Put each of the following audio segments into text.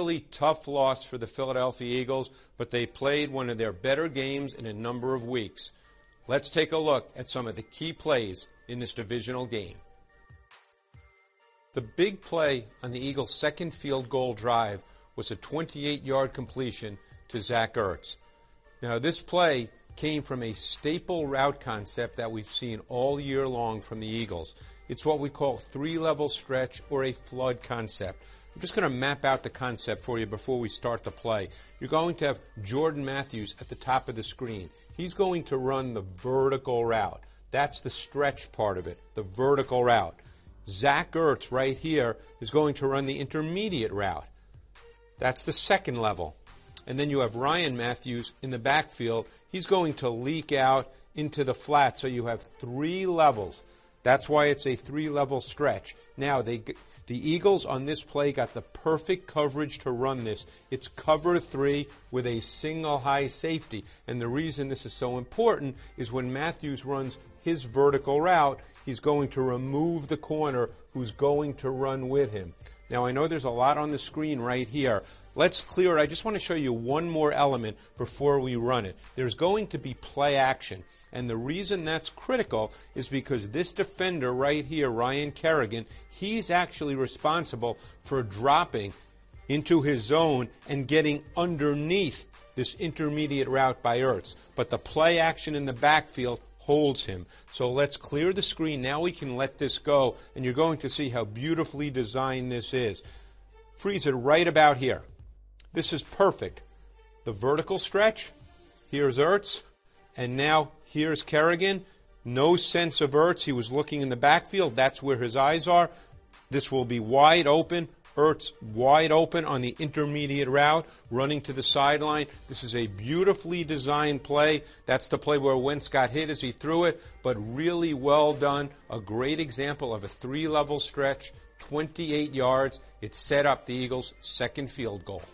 really tough loss for the Philadelphia Eagles, but they played one of their better games in a number of weeks. Let's take a look at some of the key plays in this divisional game. The big play on the Eagles' second field goal drive was a 28-yard completion to Zach Ertz. Now, this play came from a staple route concept that we've seen all year long from the Eagles. It's what we call three-level stretch or a flood concept. I'm just going to map out the concept for you before we start the play. You're going to have Jordan Matthews at the top of the screen. He's going to run the vertical route. That's the stretch part of it, the vertical route. Zach Ertz right here is going to run the intermediate route. That's the second level. And then you have Ryan Matthews in the backfield. He's going to leak out into the flat, so you have three levels. That's why it's a three-level stretch. Now, the Eagles on this play got the perfect coverage to run this. It's cover three with a single high safety. And the reason this is so important is when Matthews runs his vertical route, he's going to remove the corner who's going to run with him. Now, I know there's a lot on the screen right here. Let's clear it. I just want to show you one more element before we run it. There's going to be play action. And the reason that's critical is because this defender right here, Ryan Kerrigan, he's actually responsible for dropping into his zone and getting underneath this intermediate route by Ertz. But the play action in the backfield holds him. So let's clear the screen. Now we can let this go, and you're going to see how beautifully designed this is. Freeze it right about here. This is perfect. The vertical stretch, here's Ertz, and now here's Kerrigan. No sense of Ertz. He was looking in the backfield. That's where his eyes are. This will be wide open. Ertz wide open on the intermediate route, running to the sideline. This is a beautifully designed play. That's the play where Wentz got hit as he threw it, but really well done. A great example of a three-level stretch, 28 yards. It set up the Eagles' second field goal.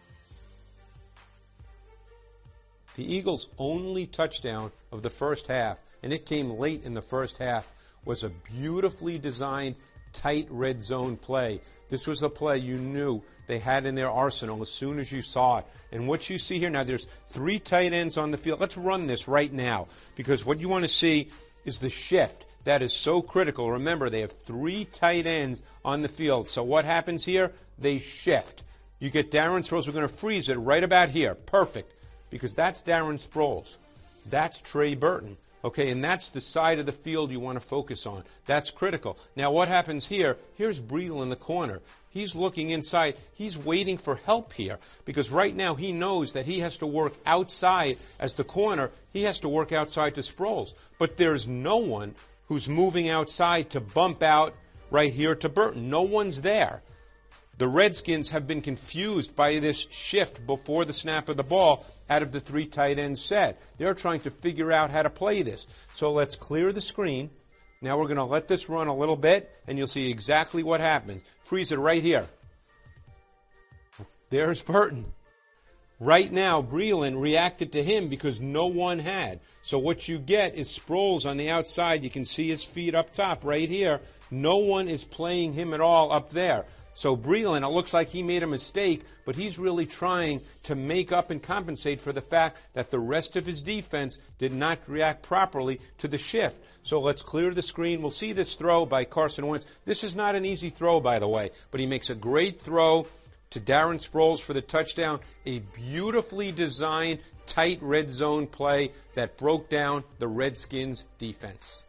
The Eagles' only touchdown of the first half, and it came late in the first half, was a beautifully designed tight red zone play. This was a play you knew they had in their arsenal as soon as you saw it. And what you see here now, there's three tight ends on the field. Let's run this right now, because what you want to see is the shift. That is so critical. Remember, they have three tight ends on the field. So what happens here? They shift. You get Darren Sproles. We're going to freeze it right about here. Perfect. Because that's Darren Sproles. That's Trey Burton. Okay, and that's the side of the field you want to focus on. That's critical. Now what happens here? Here's Breedle in the corner. He's looking inside. He's waiting for help here because right now he knows that he has to work outside as the corner. He has to work outside to Sproles. But there's no one who's moving outside to bump out right here to Burton. No one's there. The Redskins have been confused by this shift before the snap of the ball out of the three tight end set. They're trying to figure out how to play this. So let's clear the screen. Now we're going to let this run a little bit, and you'll see exactly what happens. Freeze it right here. There's Burton. Right now, Breeland reacted to him because no one had. So what you get is Sproles on the outside. You can see his feet up top right here. No one is playing him at all up there. So Breeland, it looks like he made a mistake, but he's really trying to make up and compensate for the fact that the rest of his defense did not react properly to the shift. So let's clear the screen. We'll see this throw by Carson Wentz. This is not an easy throw, by the way, but he makes a great throw to Darren Sproles for the touchdown. A beautifully designed, tight red zone play that broke down the Redskins' defense.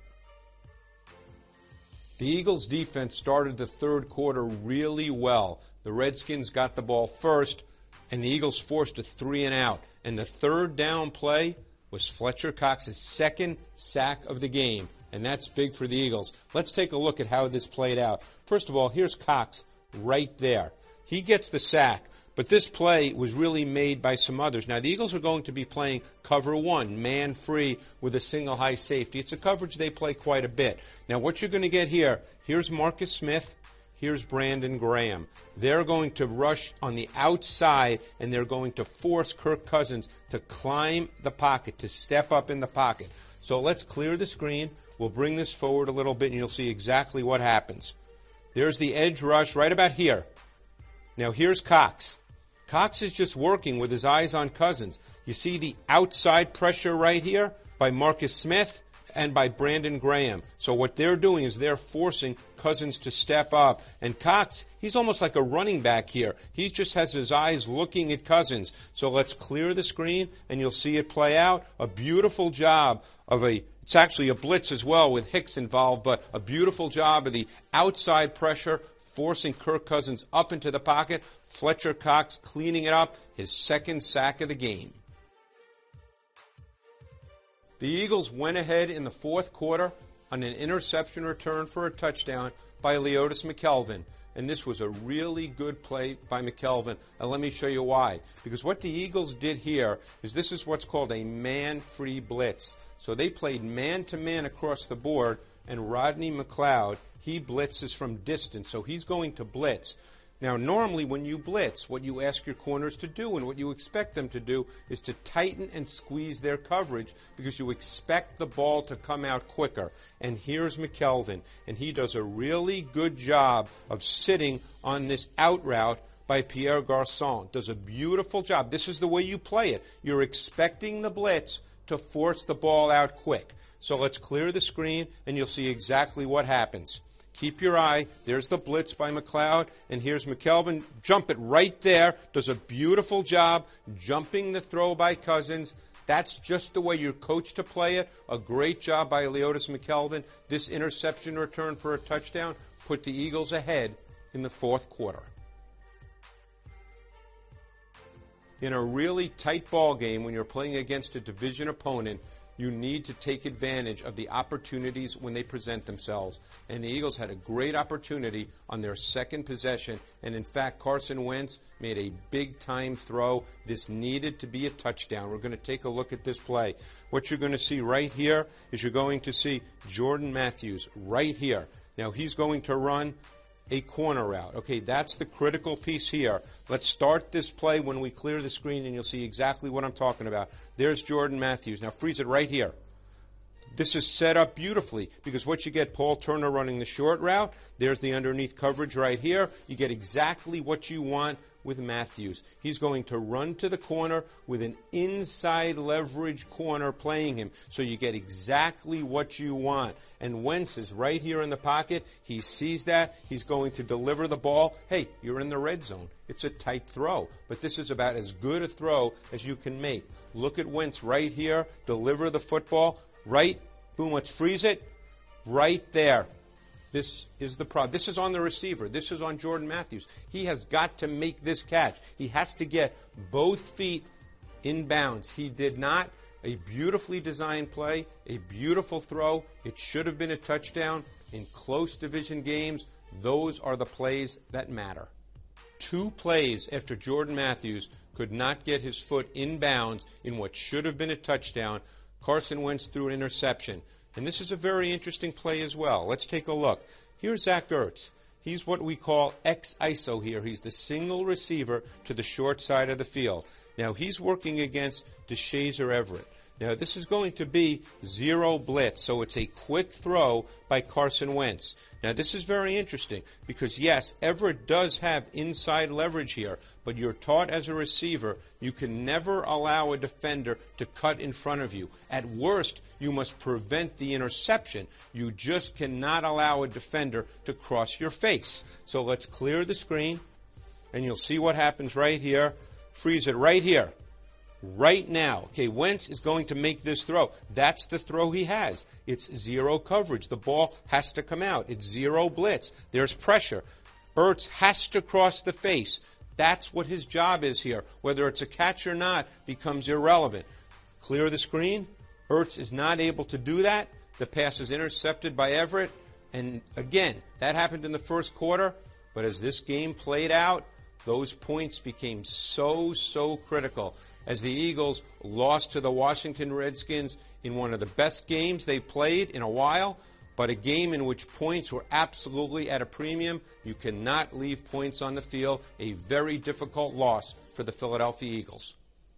The Eagles' defense started the third quarter really well. The Redskins got the ball first, and the Eagles forced a 3-and-out. And the third down play was Fletcher Cox's second sack of the game, and that's big for the Eagles. Let's take a look at how this played out. First of all, here's Cox right there. He gets the sack, but this play was really made by some others. Now, the Eagles are going to be playing cover one, man free, with a single high safety. It's a coverage they play quite a bit. Now, what you're going to get here, here's Marcus Smith, here's Brandon Graham. They're going to rush on the outside, and they're going to force Kirk Cousins to climb the pocket, to step up in the pocket. So let's clear the screen. We'll bring this forward a little bit, and you'll see exactly what happens. There's the edge rush right about here. Now here's Cox. Cox is just working with his eyes on Cousins. You see the outside pressure right here by Marcus Smith and by Brandon Graham. So what they're doing is they're forcing Cousins to step up. And Cox, he's almost like a running back here. He just has his eyes looking at Cousins. So let's clear the screen and you'll see it play out. A beautiful job of it's actually a blitz as well with Hicks involved, but a beautiful job of the outside pressure, forcing Kirk Cousins up into the pocket. Fletcher Cox cleaning it up, his second sack of the game. The Eagles went ahead in the fourth quarter on an interception return for a touchdown by Leodis McKelvin. And this was a really good play by McKelvin. And let me show you why. Because what the Eagles did here is this is what's called a man-free blitz. So they played man-to-man across the board, and Rodney McLeod, he blitzes from distance, so he's going to blitz. Now, normally when you blitz, what you ask your corners to do and what you expect them to do is to tighten and squeeze their coverage because you expect the ball to come out quicker. And here's McKelvin, and he does a really good job of sitting on this out route by Pierre Garçon. Does a beautiful job. This is the way you play it. You're expecting the blitz to force the ball out quick. So let's clear the screen, and you'll see exactly what happens. Keep your eye. There's the blitz by McLeod, and here's McKelvin. Jump it right there. Does a beautiful job jumping the throw by Cousins. That's just the way you're coached to play it. A great job by Leodis McKelvin. This interception return for a touchdown put the Eagles ahead in the fourth quarter. In a really tight ball game, when you're playing against a division opponent, you need to take advantage of the opportunities when they present themselves. And the Eagles had a great opportunity on their second possession. And in fact, Carson Wentz made a big-time throw. This needed to be a touchdown. We're going to take a look at this play. What you're going to see right here is you're going to see Jordan Matthews right here. Now, he's going to run a corner route. Okay, that's the critical piece here. Let's start this play when we clear the screen, and you'll see exactly what I'm talking about. There's Jordan Matthews. Now freeze it right here. This is set up beautifully because what you get, Paul Turner running the short route. There's the underneath coverage right here. You get exactly what you want with Matthews. He's going to run to the corner with an inside leverage corner playing him. So you get exactly what you want. And Wentz is right here in the pocket. He sees that. He's going to deliver the ball. Hey, you're in the red zone. It's a tight throw. But this is about as good a throw as you can make. Look at Wentz right here. Deliver the football. Right. Boom, let's freeze it. Right there. This is the problem. This is on the receiver. This is on Jordan Matthews. He has got to make this catch. He has to get both feet in bounds. He did not. A beautifully designed play, a beautiful throw. It should have been a touchdown. In close division games, those are the plays that matter. 2 plays after Jordan Matthews could not get his foot in bounds in what should have been a touchdown, Carson Wentz threw an interception. And this is a very interesting play as well. Let's take a look. Here's Zach Ertz. He's what we call X-ISO here. He's the single receiver to the short side of the field. Now, he's working against DeShazer Everett. Now, this is going to be zero blitz, so it's a quick throw by Carson Wentz. Now, this is very interesting because, yes, Everett does have inside leverage here, but you're taught as a receiver you can never allow a defender to cut in front of you. At worst, you must prevent the interception. You just cannot allow a defender to cross your face. So let's clear the screen, and you'll see what happens right here. Freeze it right here. Right now. Okay, Wentz is going to make this throw. That's the throw he has. It's zero coverage. The ball has to come out. It's zero blitz. There's pressure. Ertz has to cross the face. That's what his job is here. Whether it's a catch or not becomes irrelevant. Clear the screen. Ertz is not able to do that. The pass is intercepted by Everett. And again, that happened in the first quarter. But as this game played out, those points became so critical as the Eagles lost to the Washington Redskins in one of the best games they played in a while, but a game in which points were absolutely at a premium. You cannot leave points on the field. A very difficult loss for the Philadelphia Eagles.